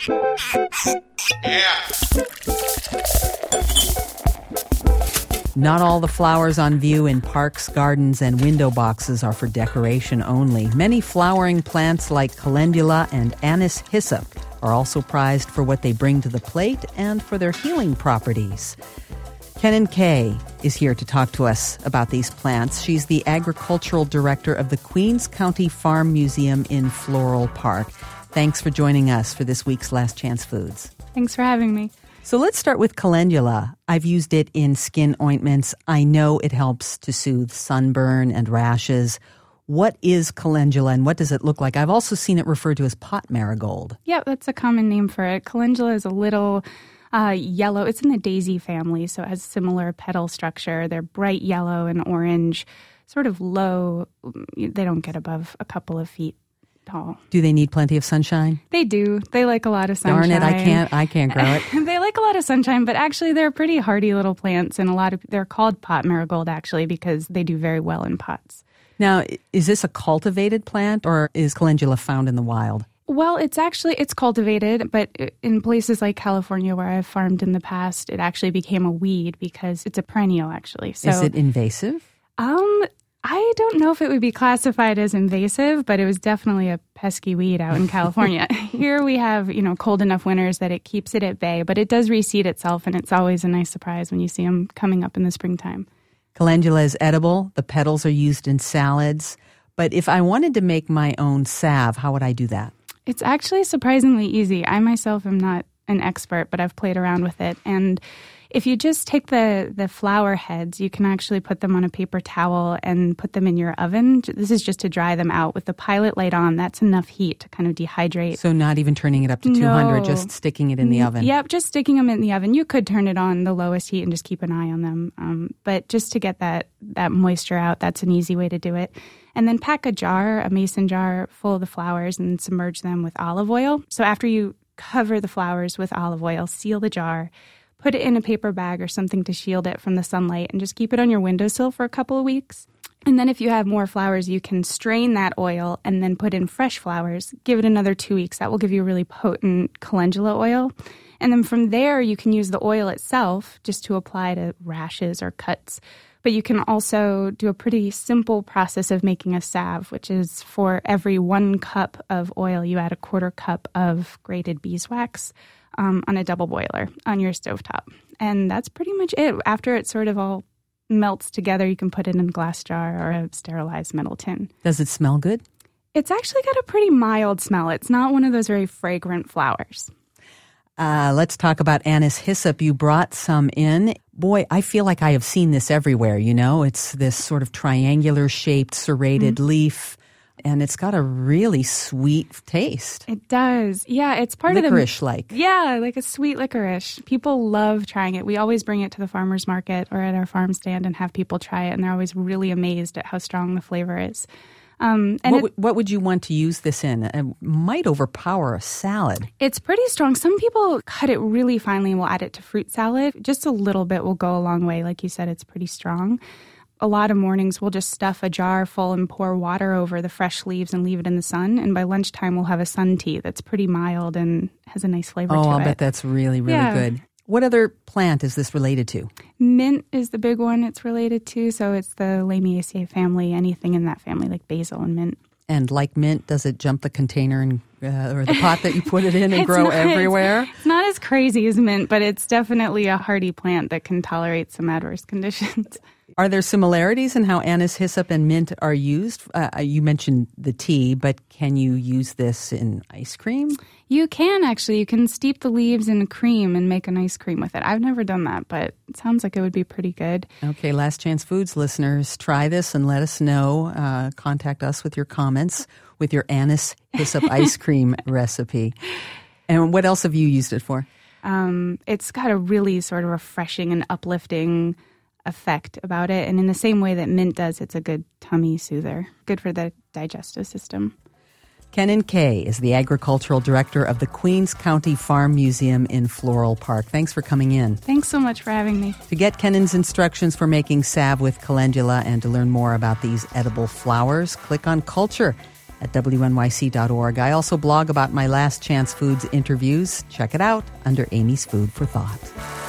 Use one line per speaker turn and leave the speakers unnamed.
Not all the flowers on view in parks, gardens, and window boxes are for decoration only. Many flowering plants like calendula and anise hyssop are also prized for what they bring to the plate and for their healing properties. Kenan Kay is here to talk to us about these plants. She's the agricultural director of the Queens County Farm Museum in Floral Park. Thanks for joining us for this week's Last Chance Foods.
Thanks for having me.
So let's start with calendula. I've used it in skin ointments. I know it helps to soothe sunburn and rashes. What is calendula and what does it look like? I've also seen it referred to as pot marigold.
Yeah, that's a common name for it. Calendula is a little yellow. It's in the daisy family, so it has similar petal structure. They're bright yellow and orange, sort of low. They don't get above a couple of feet tall. Do
they need plenty of sunshine?
They do. They like a lot of sunshine.
Darn it, I can't grow it.
They like a lot of sunshine, but actually they're pretty hardy little plants, and they're called pot marigold actually because they do very well in pots.
Now, is this a cultivated plant or is calendula found in the wild?
Well, it's cultivated, but in places like California where I've farmed in the past, it actually became a weed because it's a perennial actually. So,
is it invasive?
I don't know if it would be classified as invasive, but it was definitely a pesky weed out in California. Here we have, cold enough winters that it keeps it at bay, but it does reseed itself, and it's always a nice surprise when you see them coming up in the springtime.
Calendula is edible. The petals are used in salads. But if I wanted to make my own salve, how would I do that?
It's actually surprisingly easy. I myself am not an expert, but I've played around with it. And if you just take the flower heads, you can actually put them on a paper towel and put them in your oven. This is just to dry them out. With the pilot light on, that's enough heat to kind of dehydrate.
So not even turning it up to 200, just sticking it in the oven?
Yep, just sticking them in the oven. You could turn it on the lowest heat and just keep an eye on them. But just to get that moisture out, that's an easy way to do it. And then pack a mason jar full of the flowers and submerge them with olive oil. So after you cover the flowers with olive oil, seal the jar, put it in a paper bag or something to shield it from the sunlight, and just keep it on your windowsill for a couple of weeks. And then if you have more flowers, you can strain that oil and then put in fresh flowers. Give it another 2 weeks. That will give you really potent calendula oil. And then from there, you can use the oil itself just to apply to rashes or cuts. But you can also do a pretty simple process of making a salve, which is for every 1 cup of oil, you add a 1/4 cup of grated beeswax on a double boiler on your stovetop. And that's pretty much it. After it sort of all melts together, you can put it in a glass jar or a sterilized metal tin.
Does it smell good?
It's actually got a pretty mild smell. It's not one of those very fragrant flowers.
Let's talk about anise hyssop. You brought some in. Boy, I feel like I have seen this everywhere, It's this sort of triangular-shaped serrated leaf, and it's got a really sweet taste.
It does. Yeah, it's part of the...
Licorice-like.
Yeah, like a sweet licorice. People love trying it. We always bring it to the farmer's market or at our farm stand and have people try it, and they're always really amazed at how strong the flavor is.
What would you want to use this in? It might overpower a salad.
It's pretty strong. Some people cut it really finely and will add it to fruit salad. Just a little bit will go a long way. Like you said, it's pretty strong. A lot of mornings we'll just stuff a jar full and pour water over the fresh leaves and leave it in the sun. And by lunchtime, we'll have a sun tea that's pretty mild and has a nice flavor to it.
Oh, I'll bet that's really, really good. What other plant is this related to?
Mint is the big one it's related to. So it's the Lamiaceae family, anything in that family like basil and mint.
And like mint, does it jump the container and or the pot that you put it in and grow everywhere?
It's not as crazy as mint, but it's definitely a hardy plant that can tolerate some adverse conditions.
Are there similarities in how anise, hyssop, and mint are used? You mentioned the tea, but can you use this in ice cream?
You can, actually. You can steep the leaves in cream and make an ice cream with it. I've never done that, but it sounds like it would be pretty good.
Okay, Last Chance Foods listeners, try this and let us know. Contact us with your comments with your anise, hyssop ice cream recipe. And what else have you used it for?
It's got a really sort of refreshing and uplifting effect about it. And in the same way that mint does, it's a good tummy soother. Good for the digestive system.
Kenan Kay is the agricultural director of the Queens County Farm Museum in Floral Park. Thanks for coming in.
Thanks so much for having me.
To get Kenan's instructions for making salve with calendula and to learn more about these edible flowers, click on Culture at wnyc.org. I also blog about my Last Chance Foods interviews. Check it out under Amy's Food for Thought.